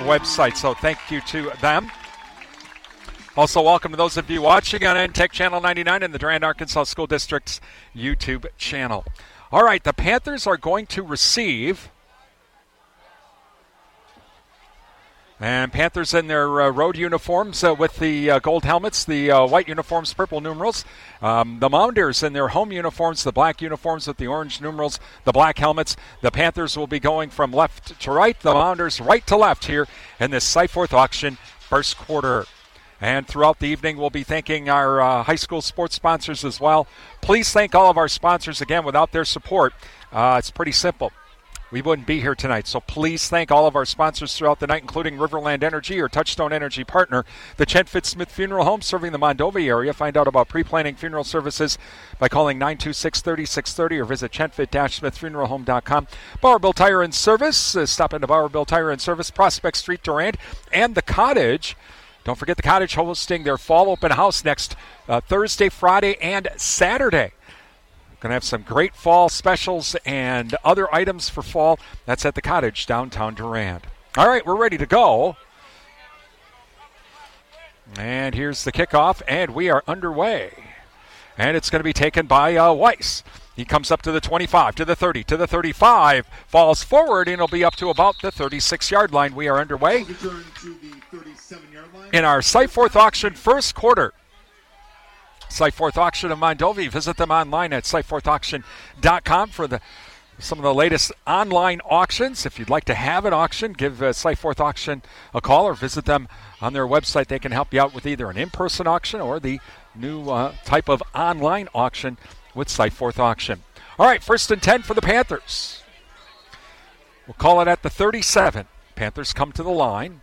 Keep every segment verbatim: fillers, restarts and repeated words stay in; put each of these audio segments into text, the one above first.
website. So thank you to them. Also, welcome to those of you watching on N T E C Channel ninety-nine and the Durand, Arkansas School District's YouTube channel. All right, the Panthers are going to receive. And Panthers in their uh, road uniforms uh, with the uh, gold helmets, the uh, white uniforms, purple numerals. Um, the Mounders in their home uniforms, the black uniforms with the orange numerals, the black helmets. The Panthers will be going from left to right, the Mounders right to left here in this Cyforth auction first quarter. And throughout the evening, we'll be thanking our uh, high school sports sponsors as well. Please thank all of our sponsors again. Without their support, uh, it's pretty simple. We wouldn't be here tonight. So please thank all of our sponsors throughout the night, including Riverland Energy, your Touchstone Energy partner, the Chen Fitzsmith Funeral Home serving the Mondovi area. Find out about pre-planning funeral services by calling nine two six, three six three zero or visit chen fit dash smith funeral home dot com. Bowerbill Tire and Service. Uh, stop into Bowerbill Tire and Service, Prospect Street, Durand, and the Cottage. Don't forget the Cottage hosting their fall open house next uh, Thursday, Friday, and Saturday. Going to have some great fall specials and other items for fall. That's at the Cottage, downtown Durand. All right, we're ready to go. And here's the kickoff, and we are underway. And it's going to be taken by uh, Weiss. He comes up to the twenty-five, to the thirty, to the thirty-five, falls forward, and it'll be up to about the thirty-six-yard line. We are underway in our Cyforth auction first quarter. Cyforth Auction of Mondovi. Visit them online at cyforth auction dot com for the some of the latest online auctions. If you'd like to have an auction, give uh, Cyforth Auction a call or visit them on their website. They can help you out with either an in-person auction or the new uh, type of online auction with Cyforth Auction. All right, first and ten for the Panthers. We'll call it at the thirty-seven. Panthers come to the line.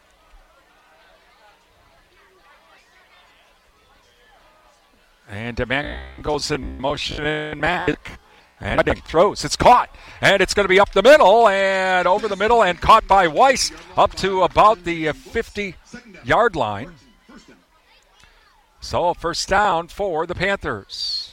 And Mack goes in motion, and Mack and throws. It's caught, and it's going to be up the middle and over the middle and caught by Weiss up to about the fifty-yard line. So first down for the Panthers.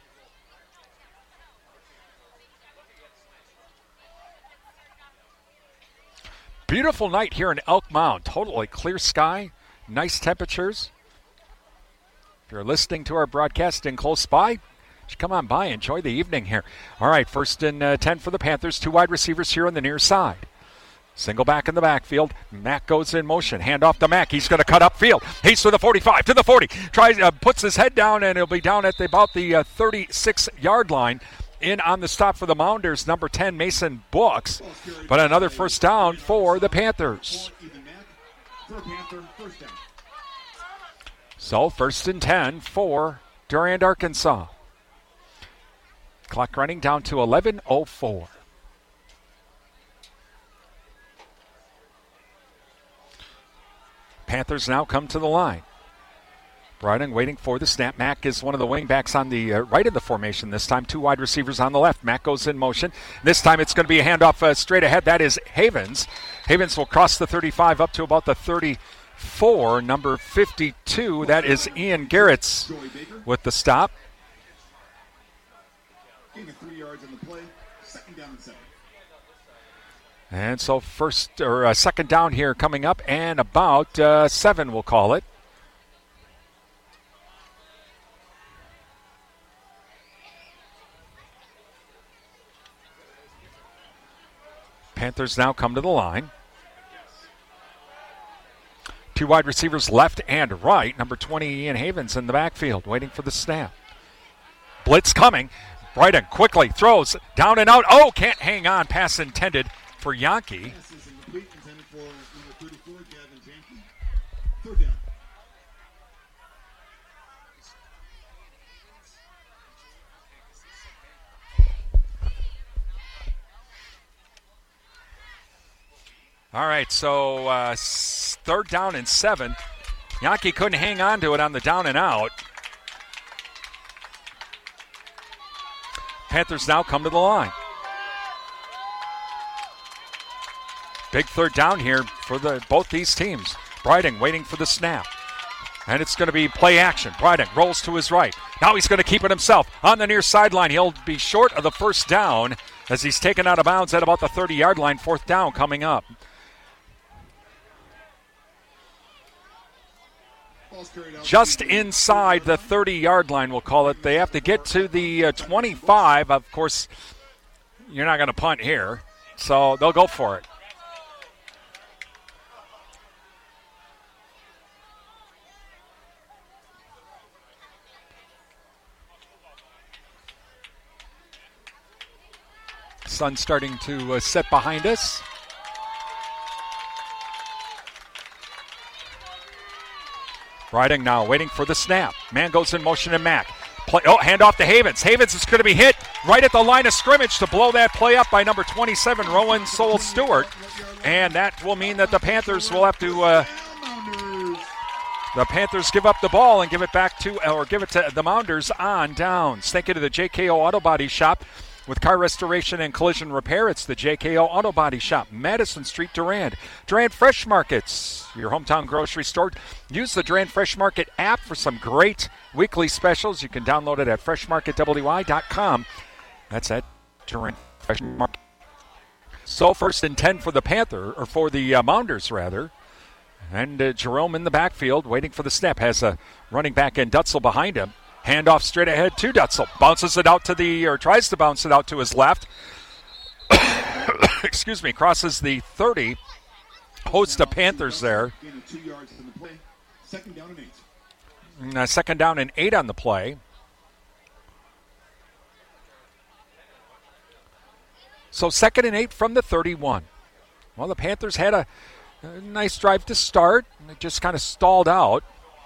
Beautiful night here in Elk Mound. Totally clear sky, nice temperatures. If you're listening to our broadcasting close by, just come on by, enjoy the evening here. All right, first and uh, ten for the Panthers. Two wide receivers here on the near side. Single back in the backfield. Mack goes in motion. Hand off to Mack. He's going to cut upfield. He's to the forty-five, to the forty. Tries, uh, puts his head down, and he'll be down at the, about the uh, thirty-six-yard line. In on the stop for the Mounders, number ten, Mason Books. But another first down for the Panthers. So first and ten for Durand, Arkansas. Clock running down to eleven oh four. Panthers now come to the line. Bryden waiting for the snap. Mack is one of the wingbacks on the uh, right of the formation this time. Two wide receivers on the left. Mack goes in motion. This time it's going to be a handoff uh, straight ahead. That is Havens. Havens will cross the thirty-five up to about the thirty-four. Number fifty-two, that is Ian Garrett's with the stop. And so first or uh, second down here coming up, and about uh, seven, we'll call it. Panthers now come to the line. Two wide receivers left and right. Number twenty, Ian Havens in the backfield, waiting for the snap. Blitz coming. Bryden quickly throws down and out. Oh, can't hang on. Pass intended for Yankee. All right, so uh, third down and seven. Yankee couldn't hang on to it on the down and out. Panthers now come to the line. Big third down here for the both these teams. Bryden waiting for the snap. And it's going to be play action. Bryden rolls to his right. Now he's going to keep it himself on the near sideline. He'll be short of the first down as he's taken out of bounds at about the thirty-yard line. Fourth down coming up. just inside the thirty-yard line, we'll call it. They have to get to the uh, twenty-five. Of course, you're not going to punt here, so they'll go for it. Sun starting to uh, set behind us. Riding now, waiting for the snap. Man goes in motion and Mack. Play, oh, hand off to Havens. Havens is going to be hit right at the line of scrimmage to blow that play up by number twenty-seven, Rowan Soul Stewart. And that will mean that the Panthers will have to, uh, the Panthers give up the ball and give it back to, or give it to the Mounders on downs. Thank you to the J K O Auto Body Shop. With car restoration and collision repair, it's the J K O Auto Body Shop, Madison Street, Durand. Durand Fresh Markets, your hometown grocery store. Use the Durand Fresh Market app for some great weekly specials. You can download it at fresh market w i dot com. That's at Durand Fresh Market. So first and ten for the Panther, or for the uh, Mounders, rather. And uh, Jerome in the backfield, waiting for the snap. Has a running back in Dutzel behind him. Handoff straight ahead to Dutzel. Bounces it out to the, or tries to bounce it out to his left. Excuse me, crosses the thirty. Host of Panthers there. Second down and eight. Uh, second down and eight on the play. So second and eight from the thirty-one. Well, the Panthers had a, a nice drive to start. It just kind of stalled out.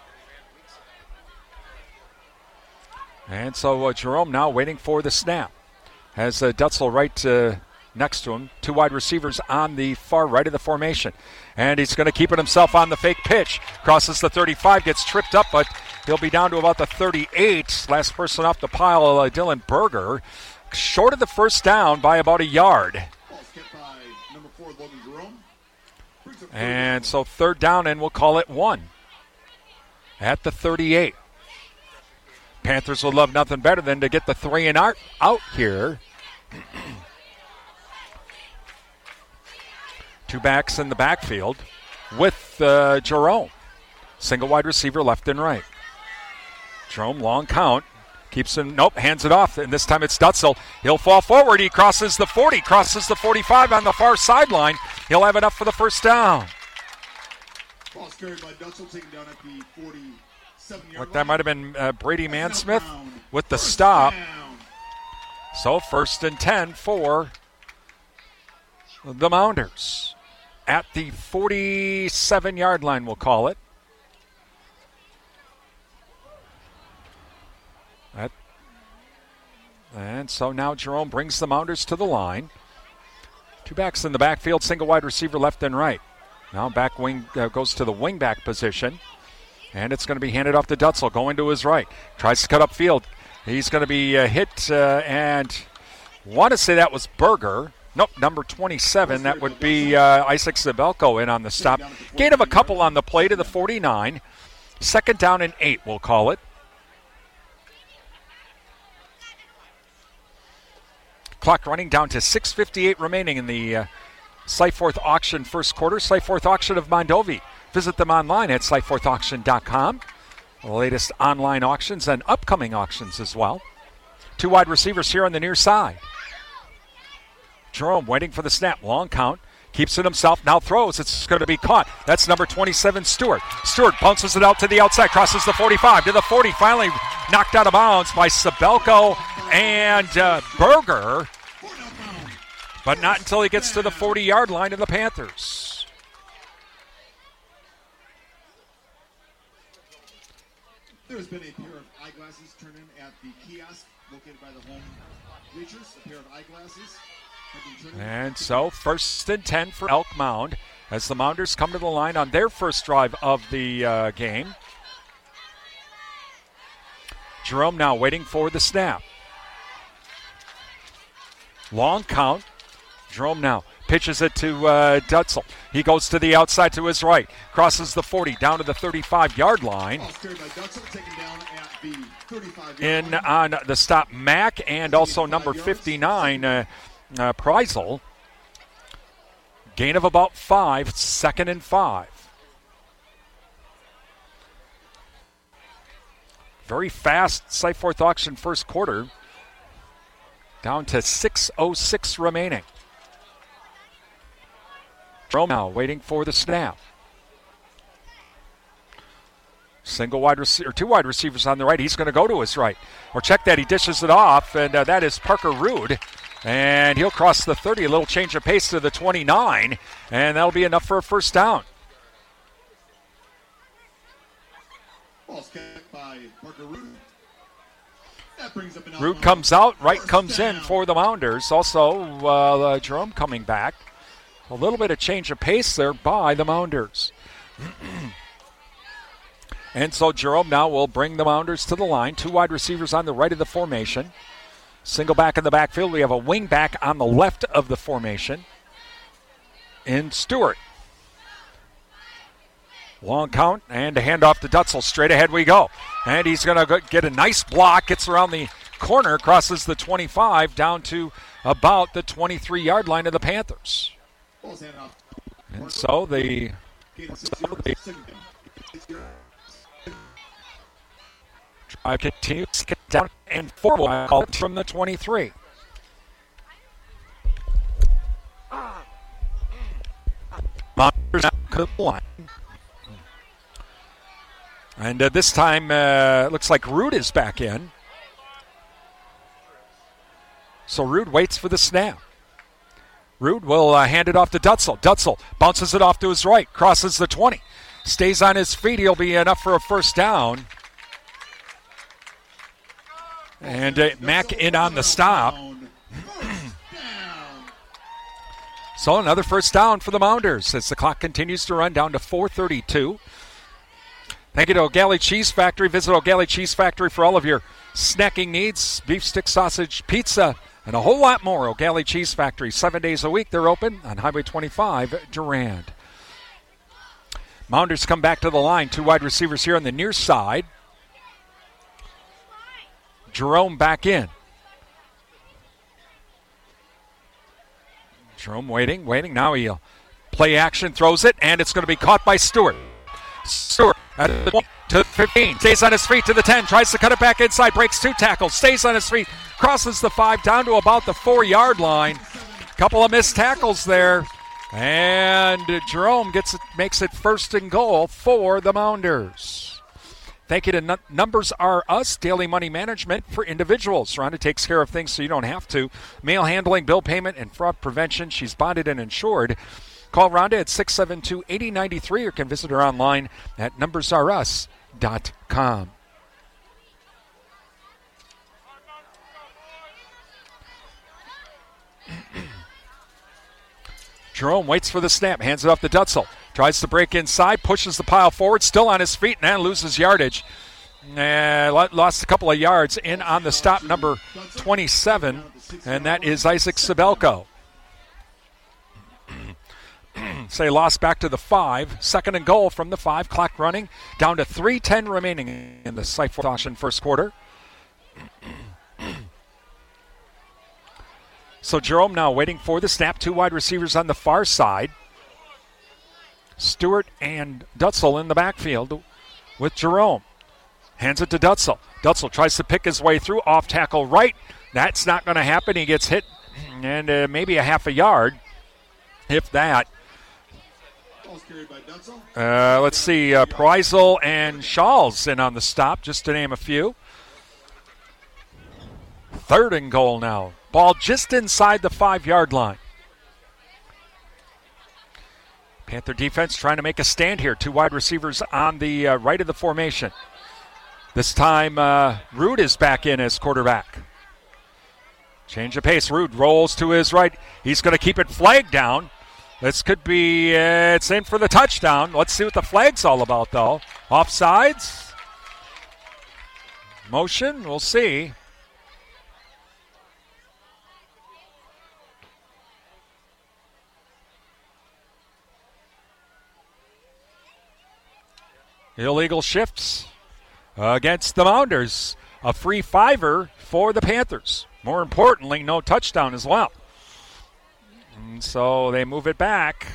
And so uh, Jerome now waiting for the snap. Has uh, Dutzel right uh, next to him. Two wide receivers on the far right of the formation. And he's going to keep it himself on the fake pitch. Crosses the thirty-five, gets tripped up, but he'll be down to about the thirty-eight. Last person off the pile, uh, Dylan Berger. Short of the first down by about a yard. And so third down, and we'll call it one. At the thirty-eight. Panthers would love nothing better than to get the three and out, out here. Two backs in the backfield with uh, Jerome. Single wide receiver left and right. Jerome, long count. Keeps him, nope, hands it off. And this time it's Dutzel. He'll fall forward. He crosses the forty, crosses the forty-five on the far sideline. He'll have enough for the first down. Ball carried by Dutzel, taken down at the forty. What, that might have been uh, Brady Mansmith with the stop. So first and ten for the Mounders. At the forty-seven-yard line, we'll call it. That, and so now Jerome brings the Mounders to the line. Two backs in the backfield, single wide receiver left and right. Now back wing uh, goes to the wing back position. And it's going to be handed off to Dutzel, going to his right. Tries to cut up field. He's going to be uh, hit, uh, and want to say that was Berger. Nope, number twenty-seven. That would be uh, Isaac Zabelko in on the stop. Gain of a couple on the play to the forty-nine. Second down and eight, we'll call it. Clock running down to six fifty-eight remaining in the uh, Sliforth Auction first quarter. Sliforth Auction of Mondovi. Visit them online at sliforth auction dot com. The latest online auctions and upcoming auctions as well. Two wide receivers here on the near side. Jerome waiting for the snap. Long count. Keeps it himself. Now throws. It's going to be caught. That's number twenty-seven, Stewart. Stewart bounces it out to the outside. Crosses the forty-five to the forty. Finally knocked out of bounds by Sabelko and uh, Berger. But not until he gets to the forty-yard line of the Panthers. There has been a pair of eyeglasses turned in at the kiosk located by the home bleachers. A pair of eyeglasses have been turned in. And so first and ten for Elk Mound as the Mounders come to the line on their first drive of the uh, game. Jerome now waiting for the snap. Long count. Jerome now pitches it to uh, Dutzel. He goes to the outside to his right. Crosses the forty down to the thirty-five-yard line. In on the stop, Mack and also number fifty-nine, uh, uh, Preisel. Gain of about five, second and five. Very fast Cyforth Auction first quarter. Down to six oh six remaining. Jerome now waiting for the snap. Single wide receiver, two wide receivers on the right. He's going to go to his right. Or check that, he dishes it off, and uh, that is Parker Rude. And he'll cross the thirty, a little change of pace to the twenty-nine, and that'll be enough for a first down. Ball's kept by Parker Rude. That brings up an Rude outline. comes out, right First comes down. in for the Mounders. Also, uh, uh, Jerome coming back. A little bit of change of pace there by the Mounders. And so Jerome now will bring the Mounders to the line. Two wide receivers on the right of the formation. Single back in the backfield. We have a wing back on the left of the formation in Stewart. Long count and a handoff to Dutzel. Straight ahead we go. And he's going to get a nice block. Gets around the corner, crosses the twenty-five down to about the twenty-three-yard line of the Panthers. Ball's handed off. And so the Gain six yards. Second down. Six yards. drive continues to get down and forward from the twenty-three. Mounders now to the line. And uh, this time, uh, looks like Rude is back in. So Rude waits for the snap. Rude will uh, hand it off to Dutzel. Dutzel bounces it off to his right, crosses the twenty. Stays on his feet. He'll be enough for a first down. And uh, Mack in on the stop. So another first down for the Mounders as the clock continues to run down to four thirty-two. Thank you to O'Galley Cheese Factory. Visit O'Galley Cheese Factory for all of your snacking needs. Beef stick, sausage, pizza, and a whole lot more. O'Galley Cheese Factory. Seven days a week they're open on Highway twenty-five, Durand. Mounders come back to the line. Two wide receivers here on the near side. Jerome back in. Jerome waiting, waiting. Now he'll play action, throws it, and it's going to be caught by Stewart. Stewart at the one to fifteen, stays on his feet to the ten, tries to cut it back inside, breaks two tackles, stays on his feet, crosses the five down to about the four-yard line. Couple of missed tackles there, and Jerome gets it, makes it first and goal for the Mounders. Thank you to N- Numbers Are Us, Daily Money Management for individuals. Rhonda takes care of things so you don't have to. Mail handling, bill payment, and fraud prevention. She's bonded and insured. Call Rhonda at six seven two, eight zero nine three or can visit her online at numbers are us dot com. Jerome waits for the snap, hands it off to Dutzel. Tries to break inside, pushes the pile forward, still on his feet, and then loses yardage. Uh, lost a couple of yards in on the stop, number twenty-seven, and that is Isaac Sabelko. Say lost back to the five. Second and goal from the five. Clock running down to three ten remaining in the Cyforth Auction first quarter. So Jerome now waiting for the snap. Two wide receivers on the far side. Stewart and Dutzel in the backfield with Jerome. Hands it to Dutzel. Dutzel tries to pick his way through. Off tackle right. That's not going to happen. He gets hit and uh, maybe a half a yard, if that. Uh, let's see. Uh, Preisel and Schall's in on the stop, just to name a few. Third and goal now. Ball just inside the five-yard line. Panther defense trying to make a stand here. Two wide receivers on the uh, right of the formation. This time, uh, Rude is back in as quarterback. Change of pace. Rude rolls to his right. He's going to keep it flagged down. This could be, uh, it's in for the touchdown. Let's see what the flag's all about, though. Offsides. Motion, we'll see. Illegal shifts against the Mounders. A free fiver for the Panthers. More importantly, no touchdown as well. And so they move it back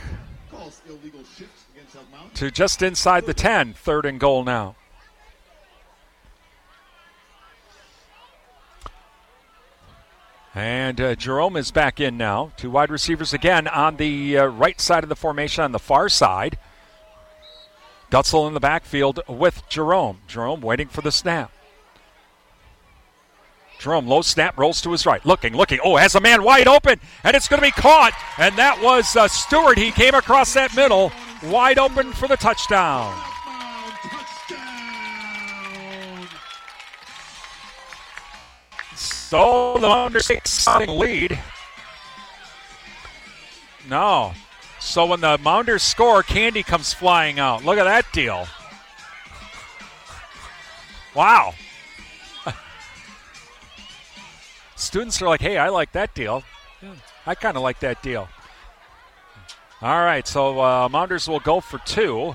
to just inside the ten. Third and goal now. And uh, Jerome is back in now. Two wide receivers again on the uh, right side of the formation on the far side. Gutzel in the backfield with Jerome. Jerome waiting for the snap. Jerome, low snap, rolls to his right. Looking, looking. Oh, has a man wide open, and it's going to be caught. And that was uh, Stewart. He came across that middle, wide open for the touchdown. So the Mounders take a lead. No. So when the Mounders score, Candy comes flying out. Look at that deal. Wow. Students are like, hey, I like that deal. Yeah, I kind of like that deal. All right, so uh, Mounders will go for two.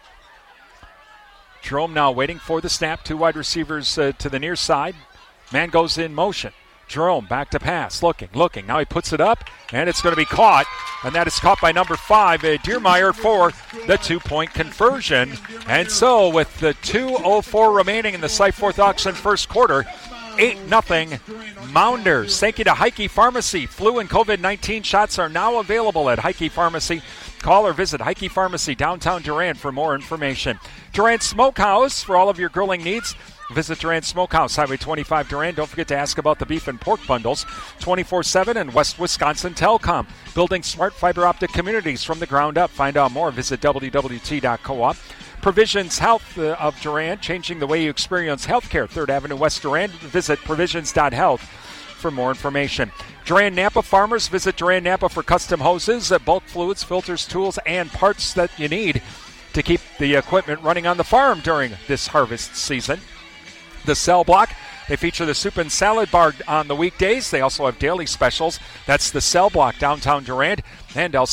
Jerome now waiting for the snap. Two wide receivers uh, to the near side. Man goes in motion. Jerome back to pass. Looking, looking. Now he puts it up, and it's going to be caught. And that is caught by number five, uh, Diermeyer, for the two-point conversion. And so with the two oh four remaining in the Cyforth Auction first quarter, eight nothing Mounders. Thank you to Heike Pharmacy. Flu and covid nineteen shots are now available at Heike Pharmacy. Call or visit Heike Pharmacy, downtown Durant, for more information. Durant Smokehouse, for all of your grilling needs. Visit Durant Smokehouse, Highway twenty-five, Durant. Don't forget to ask about the beef and pork bundles. twenty-four seven and West Wisconsin Telecom. Building smart fiber optic communities from the ground up. Find out more. Visit w w t dot coop. Provisions Health uh, of Durant, changing the way you experience healthcare. third Avenue West Durant. Visit provisions dot health for more information. Durant Napa Farmers. Visit Durant Napa for custom hoses, uh, bulk fluids, filters, tools, and parts that you need to keep the equipment running on the farm during this harvest season. The Cell Block, they feature the soup and salad bar on the weekdays. They also have daily specials. That's the Cell Block, downtown Durant, and El